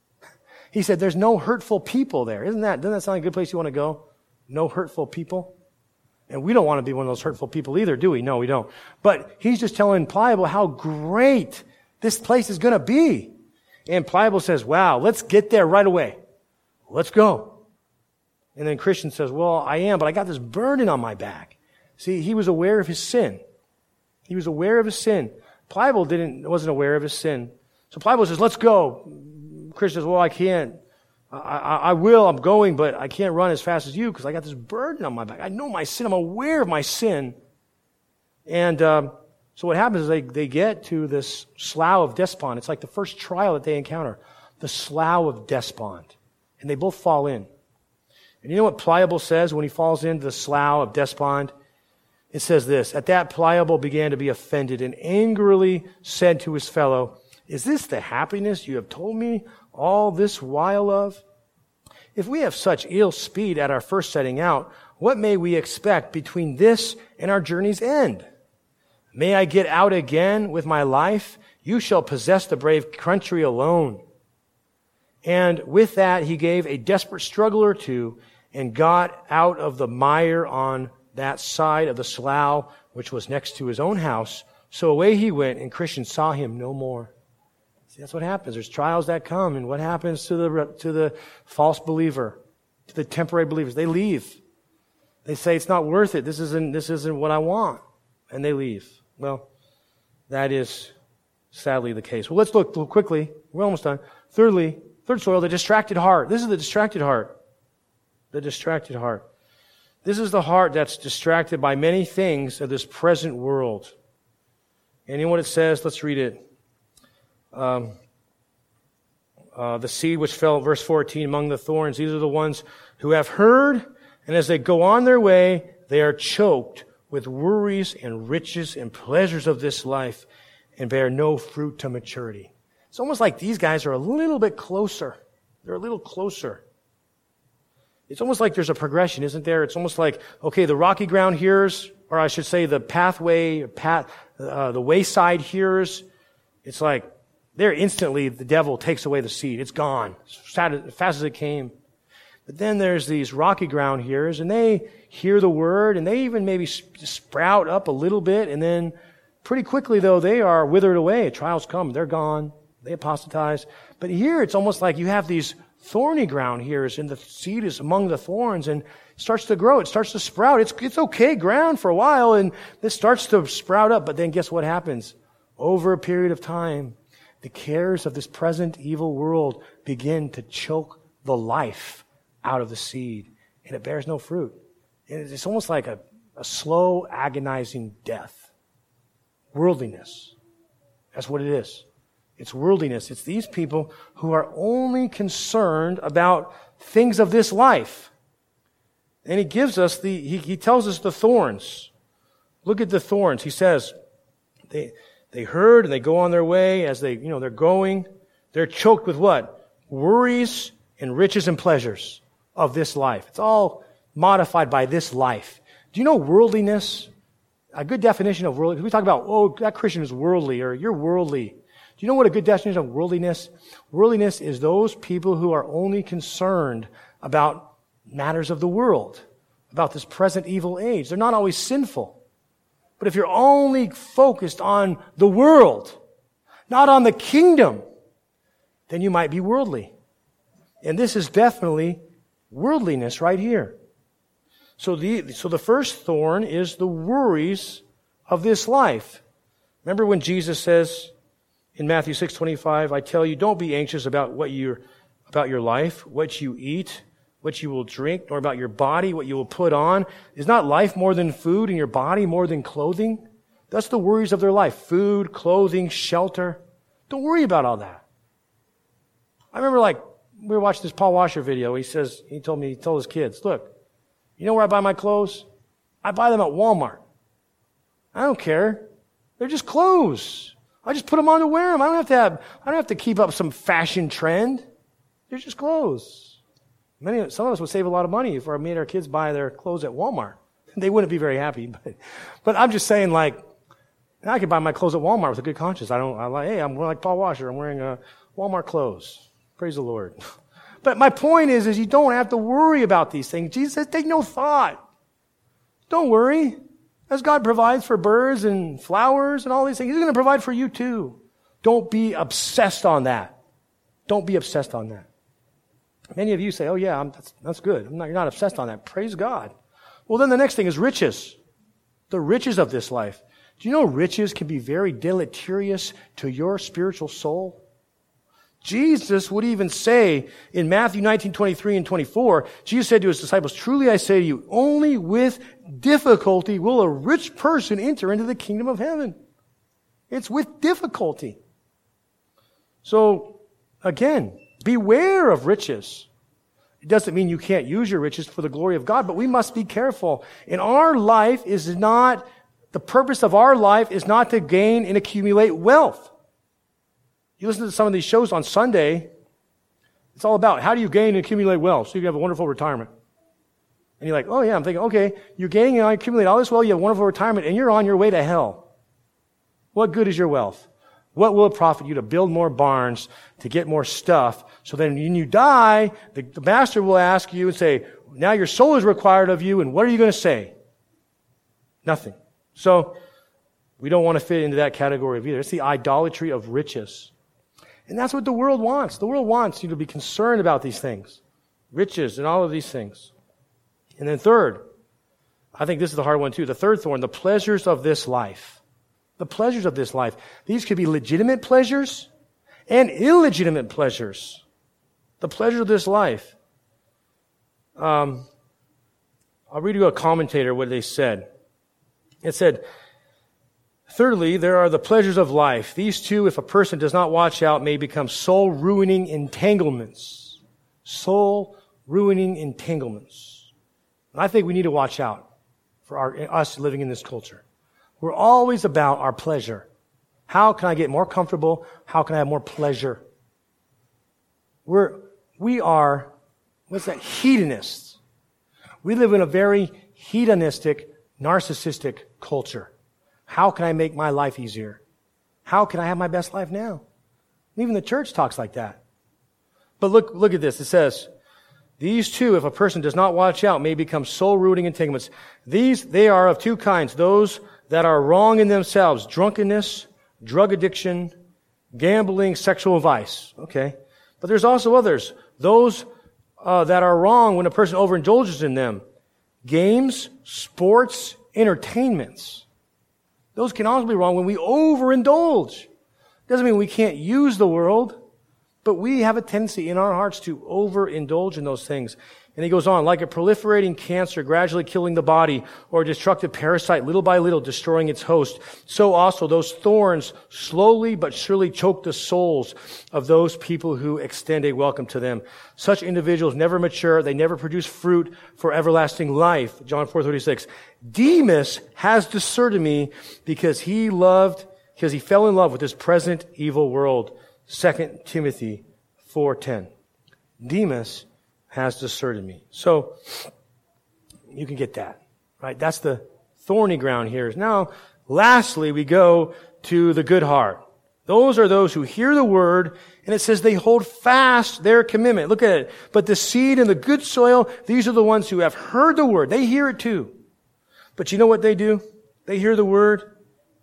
He said, there's no hurtful people there. Isn't that, doesn't that sound like a good place you want to go? No hurtful people? And we don't want to be one of those hurtful people either, do we? No, we don't. But he's just telling Pliable how great this place is going to be. And Pliable says, wow, let's get there right away. Let's go. And then Christian says, well, I am, but I got this burden on my back. See, he was aware of his sin. He was aware of his sin. Pliable didn't, wasn't aware of his sin. So Pliable says, let's go. Christian says, well, I can't. Uh, I, I, I will, I'm going, but I can't run as fast as you because I got this burden on my back. I know my sin. I'm aware of my sin. And um, so what happens is they, they get to this slough of despond. It's like the first trial that they encounter, the slough of despond. And they both fall in. And you know what Pliable says when he falls into the slough of despond? It says this, "At that Pliable began to be offended and angrily said to his fellow, 'Is this the happiness you have told me all this while of? If we have such ill speed at our first setting out, what may we expect between this and our journey's end? May I get out again with my life? You shall possess the brave country alone.' And with that, he gave a desperate struggle or two and got out of the mire on that side of the slough, which was next to his own house. So away he went, and Christian saw him no more." See, that's what happens. There's trials that come, and what happens to the to the false believer, to the temporary believers? They leave. They say, "It's not worth it. This isn't this isn't what I want," and they leave. Well, that is sadly the case. Well, let's look quickly. We're almost done. Thirdly, third soil, the distracted heart. This is the distracted heart. The distracted heart. This is the heart that's distracted by many things of this present world. And in what it says, let's read it. Um, uh, the seed which fell, verse fourteen, among the thorns. These are the ones who have heard, and as they go on their way, they are choked with worries and riches and pleasures of this life and bear no fruit to maturity. It's almost like these guys are a little bit closer. They're a little closer. It's almost like there's a progression, isn't there? It's almost like, okay, the rocky ground hearers, or I should say the pathway, path, uh, the wayside hearers, it's like there instantly the devil takes away the seed. It's gone as fast as it came. But then there's these rocky ground hearers, and they hear the word, and they even maybe sprout up a little bit, and then pretty quickly, though, they are withered away. Trials come. They're gone. They apostatize. But here it's almost like you have these thorny ground hearers, and the seed is among the thorns and starts to grow. It starts to sprout. It's, it's okay ground for a while, and this starts to sprout up. But then guess what happens? Over a period of time, the cares of this present evil world begin to choke the life out of the seed, and it bears no fruit. And it's almost like a, a slow, agonizing death. Worldliness. That's what it is. It's worldliness. It's these people who are only concerned about things of this life. And he gives us the, he, he tells us the thorns. Look at the thorns. He says, they, they heard and they go on their way as they, you know, they're going. They're choked with what? Worries and riches and pleasures of this life. It's all modified by this life. Do you know worldliness? A good definition of worldliness. We talk about, oh, that Christian is worldly, or you're worldly. Do you know what a good definition of worldliness? Worldliness is those people who are only concerned about matters of the world, about this present evil age. They're not always sinful. But if you're only focused on the world, not on the kingdom, then you might be worldly. And this is definitely worldliness right here. So the, so the first thorn is the worries of this life. Remember when Jesus says in Matthew six twenty-five, "I tell you, don't be anxious about what you about your life, what you eat, what you will drink, nor about your body, what you will put on. Is not life more than food, and your body more than clothing?" That's the worries of their life. Food, clothing, shelter. Don't worry about all that. I remember, like, we were watching this Paul Washer video. He says, he told me, he told his kids, "Look, you know where I buy my clothes? I buy them at Walmart. I don't care. They're just clothes. I just put them on to wear them. I don't have to have, I don't have to keep up some fashion trend. They're just clothes." Many, some of us would save a lot of money if we made our kids buy their clothes at Walmart. They wouldn't be very happy, but, but I'm just saying, like, I could buy my clothes at Walmart with a good conscience. I don't, I like, hey, I'm like Paul Washer. I'm wearing a Walmart clothes. Praise the Lord. But my point is, is you don't have to worry about these things. Jesus says, take no thought. Don't worry. As God provides for birds and flowers and all these things, He's going to provide for you too. Don't be obsessed on that. Don't be obsessed on that. Many of you say, "Oh yeah, I'm, that's, that's good. I'm not, you're not obsessed on that." Praise God. Well, then the next thing is riches. The riches of this life. Do you know riches can be very deleterious to your spiritual soul? Jesus would even say in Matthew nineteen, twenty-three and twenty-four, Jesus said to his disciples, truly I say to you, only with difficulty will a rich person enter into the kingdom of heaven. It's with difficulty. So, again, beware of riches. It doesn't mean you can't use your riches for the glory of God, but we must be careful. And our life is not, the purpose of our life is not to gain and accumulate wealth. You listen to some of these shows on Sunday, it's all about how do you gain and accumulate wealth so you can have a wonderful retirement. And you're like, oh yeah, I'm thinking, okay, you're gaining and accumulating all this wealth, you have a wonderful retirement, and you're on your way to hell. What good is your wealth? What will it profit you to build more barns, to get more stuff, so then when you die, the, the master will ask you and say, now your soul is required of you, and what are you going to say? Nothing. So, we don't want to fit into that category of either. It's the idolatry of riches. And that's what the world wants. The world wants you to be concerned about these things. Riches and all of these things. And then third, I think this is the hard one too, the third thorn, the pleasures of this life. The pleasures of this life. These could be legitimate pleasures and illegitimate pleasures. The pleasure of this life. Um, I'll read you a commentator what they said. It said, thirdly, there are the pleasures of life. These two, if a person does not watch out, may become soul-ruining entanglements. Soul-ruining entanglements. And I think we need to watch out for our, us living in this culture. We're always about our pleasure. How can I get more comfortable? How can I have more pleasure? We're, we are, what's that? Hedonists. We live in a very hedonistic, narcissistic culture. How can I make my life easier? How can I have my best life now? Even the church talks like that. But look, look at this. It says, these two, if a person does not watch out, may become soul-ruining entanglements. These, they are of two kinds. Those that are wrong in themselves, drunkenness, drug addiction, gambling, sexual vice. Okay. But there's also others. Those uh, that are wrong when a person overindulges in them. Games, sports, entertainments. Those can also be wrong when we overindulge. Doesn't mean we can't use the world, but we have a tendency in our hearts to overindulge in those things. And he goes on, like a proliferating cancer gradually killing the body, or a destructive parasite little by little destroying its host, so also those thorns slowly but surely choke the souls of those people who extend a welcome to them. Such individuals never mature, they never produce fruit for everlasting life. John four thirty-six. Demas has deserted me because he loved, because he fell in love with this present evil world. Second Timothy four ten. Demas has deserted me. So, you can get that, right? That's the thorny ground here. Now, lastly, we go to the good heart. Those are those who hear the word, and it says they hold fast their commitment. Look at it. But the seed in the good soil, these are the ones who have heard the word. They hear it too. But you know what they do? They hear the word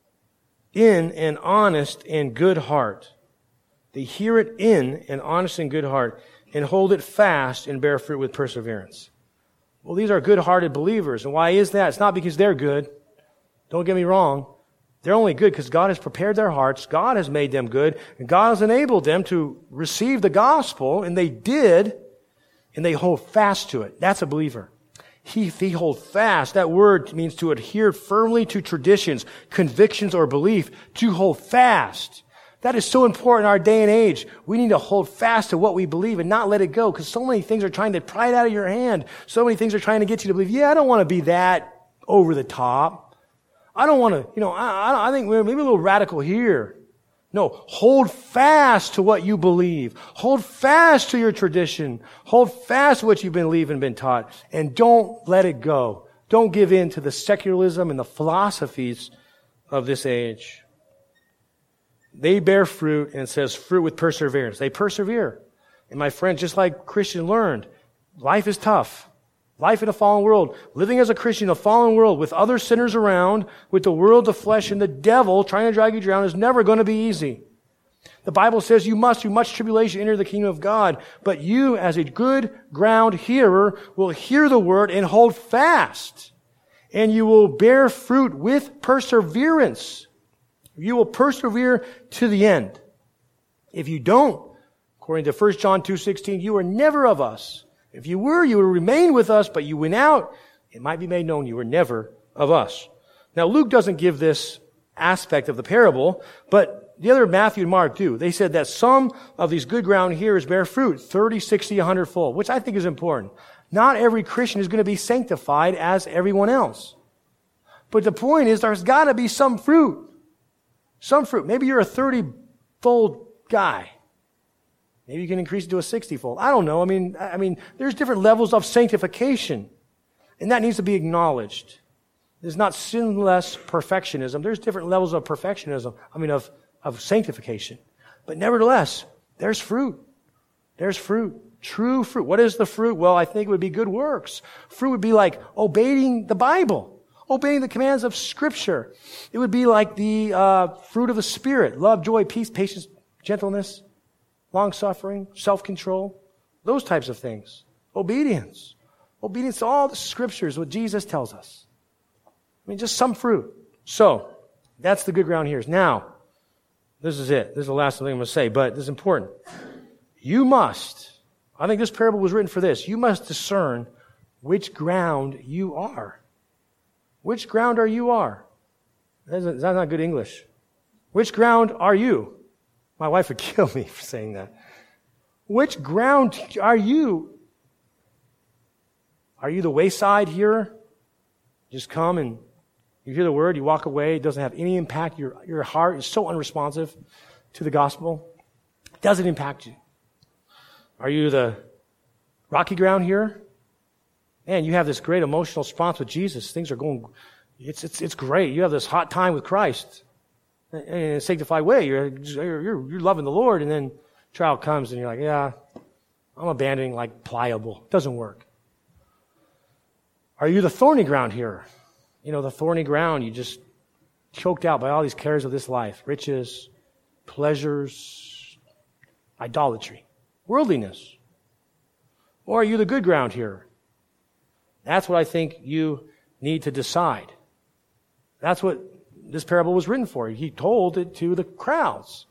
in an honest and good heart. They hear it in an honest and good heart, and hold it fast and bear fruit with perseverance. Well, these are good-hearted believers. And why is that? It's not because they're good. Don't get me wrong. They're only good because God has prepared their hearts. God has made them good. And God has enabled them to receive the gospel. And they did. And they hold fast to it. That's a believer. He, he hold fast. That word means to adhere firmly to traditions, convictions, or belief. To hold fast. That is so important in our day and age. We need to hold fast to what we believe and not let it go, because so many things are trying to pry it out of your hand. So many things are trying to get you to believe, yeah, I don't want to be that over the top. I don't want to, you know, I, I think we're maybe a little radical here. No, hold fast to what you believe. Hold fast to your tradition. Hold fast to what you've been believed and been taught. And don't let it go. Don't give in to the secularism and the philosophies of this age. They bear fruit, and it says fruit with perseverance. They persevere. And my friend, just like Christian learned, life is tough. Life in a fallen world. Living as a Christian in a fallen world with other sinners around, with the world, the flesh, and the devil trying to drag you down is never going to be easy. The Bible says you must, through much tribulation, enter the kingdom of God. But you, as a good ground hearer, will hear the word and hold fast. And you will bear fruit with perseverance. You will persevere to the end. If you don't, According to First John two sixteen, you were never of us. If you were, you would remain with us, but you went out. It might be made known you were never of us. Now, Luke doesn't give this aspect of the parable, but the other Matthew and Mark do. They said that some of these good ground hearers bear fruit, thirty, sixty, one hundred fold, which I think is important. Not every Christian is going to be sanctified as everyone else. But the point is, there's got to be some fruit. Some fruit. Maybe you're a thirty-fold guy. Maybe you can increase it to a sixty-fold. I don't know. I mean, I mean, there's different levels of sanctification, and that needs to be acknowledged. There's not sinless perfectionism. There's different levels of perfectionism. I mean, of of sanctification. But nevertheless, there's fruit. There's fruit. True fruit. What is the fruit? Well, I think it would be good works. Fruit would be like obeying the Bible, obeying the commands of Scripture. It would be like the uh, fruit of the Spirit: love, joy, peace, patience, gentleness, long-suffering, self-control, those types of things. Obedience. Obedience to all the Scriptures, what Jesus tells us. I mean, just some fruit. So, that's the good ground here. Now, this is it. This is the last thing I'm going to say, but this is important. You must, I think this parable was written for this, you must discern which ground you are. Which ground are you are? That's not good English. Which ground are you? My wife would kill me for saying that. Which ground are you? Are you the wayside here? Just come and you hear the word, you walk away, it doesn't have any impact. Your, your heart is so unresponsive to the gospel. It doesn't impact you. Are you the rocky ground here? Man, you have this great emotional response with Jesus. Things are going, it's, it's, it's great. You have this hot time with Christ. In a sanctified way, you're, you're, you're loving the Lord, and then trial comes and you're like, yeah, I'm abandoning like pliable. It doesn't work. Are you the thorny ground here? You know, the thorny ground, you just choked out by all these cares of this life, riches, pleasures, idolatry, worldliness. Or are you the good ground here? That's what I think you need to decide. That's what this parable was written for. He told it to the crowds.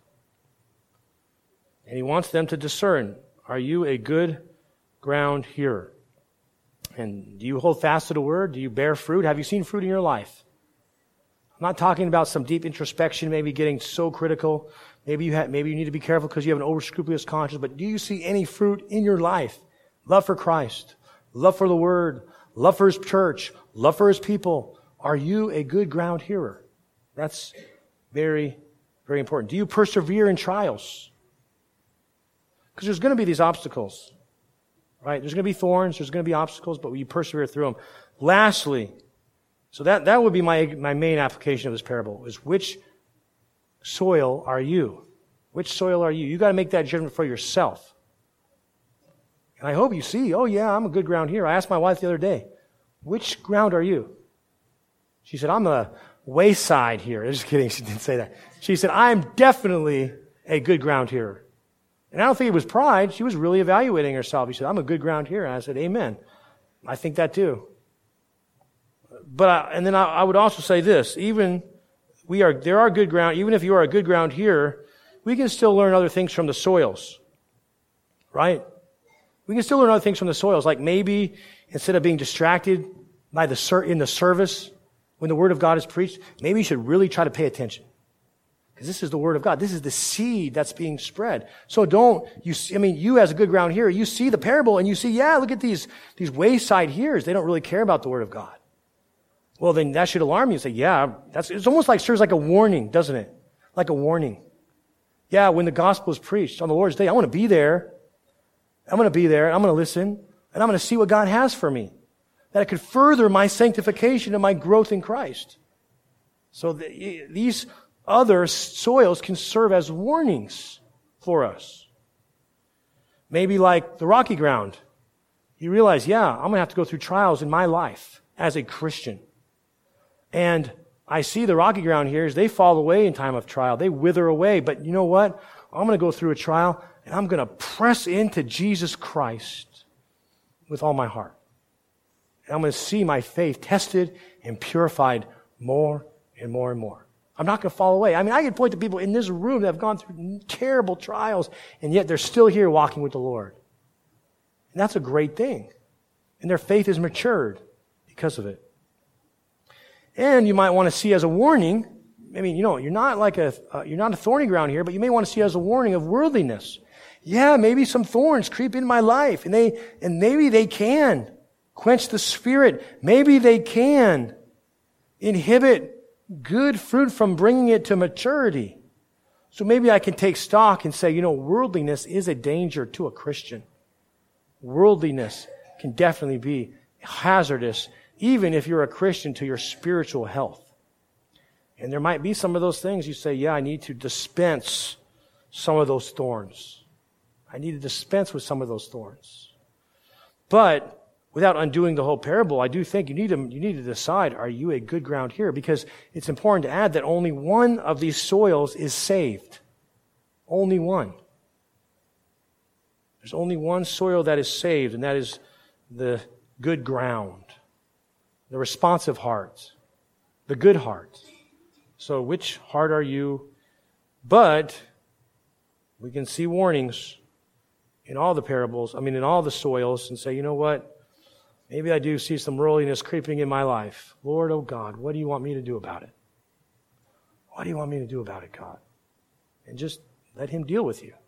And he wants them to discern, are you a good ground hearer? And do you hold fast to the word? Do you bear fruit? Have you seen fruit in your life? I'm not talking about some deep introspection, maybe getting so critical. Maybe you have, maybe you need to be careful because you have an over-scrupulous conscience. But do you see any fruit in your life? Love for Christ, love for the word, love for his church, love for his people. Are you a good ground hearer? That's very, very important. Do you persevere in trials? Because there's going to be these obstacles, right? There's going to be thorns, there's going to be obstacles, but will you persevere through them? Lastly, so that, that would be my, my main application of this parable, is which soil are you? Which soil are you? You got to make that judgment for yourself. And I hope you see, oh yeah, I'm a good ground here. I asked my wife the other day, which ground are you? She said, I'm a wayside here. Just kidding, she didn't say that. She said, I'm definitely a good ground here. And I don't think it was pride. She was really evaluating herself. She said, I'm a good ground here. And I said, amen. I think that too. But, I, and then I, I would also say this, even we are, there are good ground, even if you are a good ground here, we can still learn other things from the soils. Right? We can still learn other things from the soils. Like maybe instead of being distracted by the ser- in the service, when the Word of God is preached, maybe you should really try to pay attention. Because this is the Word of God. This is the seed that's being spread. So don't, you see, I mean, you as a good ground hearer, you see the parable and you see, yeah, look at these, these wayside hearers. They don't really care about the Word of God. Well, then that should alarm you. Say, yeah, that's, it's almost like, serves like a warning, doesn't it? Like a warning. Yeah, when the gospel is preached on the Lord's day, I want to be there. I'm going to be there. I'm going to listen. And I'm going to see what God has for me. That it could further my sanctification and my growth in Christ. So the, these other soils can serve as warnings for us. Maybe like the rocky ground. You realize, yeah, I'm going to have to go through trials in my life as a Christian. And I see the rocky ground here is they fall away in time of trial. They wither away. But you know what? I'm going to go through a trial and I'm going to press into Jesus Christ with all my heart. And I'm going to see my faith tested and purified more and more and more. I'm not going to fall away. I mean, I can point to people in this room that have gone through terrible trials, and yet they're still here walking with the Lord. And that's a great thing. And their faith is matured because of it. And you might want to see as a warning, I mean, you know, you're not like a, uh, you're not a thorny ground here, but you may want to see as a warning of worldliness. Yeah, maybe some thorns creep in my life, and they, and maybe they can quench the Spirit. Maybe they can inhibit good fruit from bringing it to maturity. So maybe I can take stock and say, you know, worldliness is a danger to a Christian. Worldliness can definitely be hazardous, even if you're a Christian, to your spiritual health. And there might be some of those things you say, yeah, I need to dispense some of those thorns. I need to dispense with some of those thorns. But without undoing the whole parable, I do think you need to, you need to decide, are you a good ground here? Because it's important to add that only one of these soils is saved. Only one. There's only one soil that is saved, and that is the good ground, the responsive heart, the good heart. So which heart are you? But we can see warnings in all the parables, I mean in all the soils, and say, you know what? Maybe I do see some worldliness creeping in my life. Lord, oh God, what do you want me to do about it? What do you want me to do about it, God? And just let Him deal with you.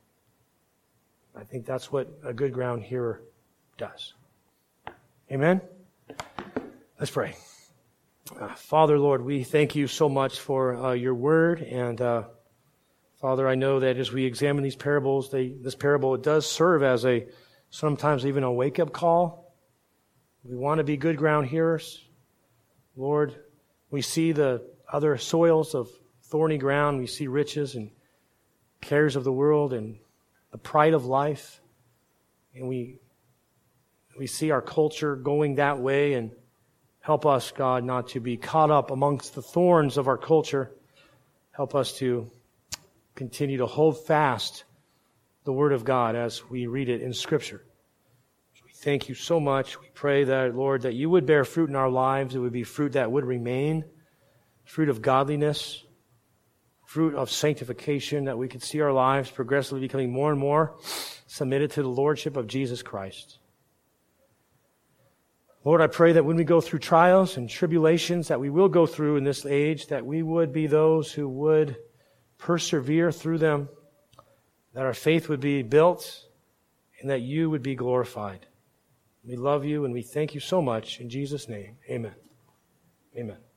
I think that's what a good ground hearer does. Amen? Let's pray. Uh, Father, Lord, we thank you so much for uh, your word. And uh, Father, I know that as we examine these parables, they, this parable, it does serve as a, sometimes even a wake-up call. We want to be good ground hearers. Lord, we see the other soils of thorny ground. We see riches and cares of the world and the pride of life. And we we see our culture going that way, and help us, God, not to be caught up amongst the thorns of our culture. Help us to continue to hold fast the Word of God as we read it in Scripture. So we thank you so much. We pray that, Lord, that you would bear fruit in our lives. It would be fruit that would remain, fruit of godliness, fruit of sanctification, that we could see our lives progressively becoming more and more submitted to the Lordship of Jesus Christ. Lord, I pray that when we go through trials and tribulations that we will go through in this age, that we would be those who would persevere through them, that our faith would be built, and that you would be glorified. We love you and we thank you so much. In Jesus' name, amen. Amen.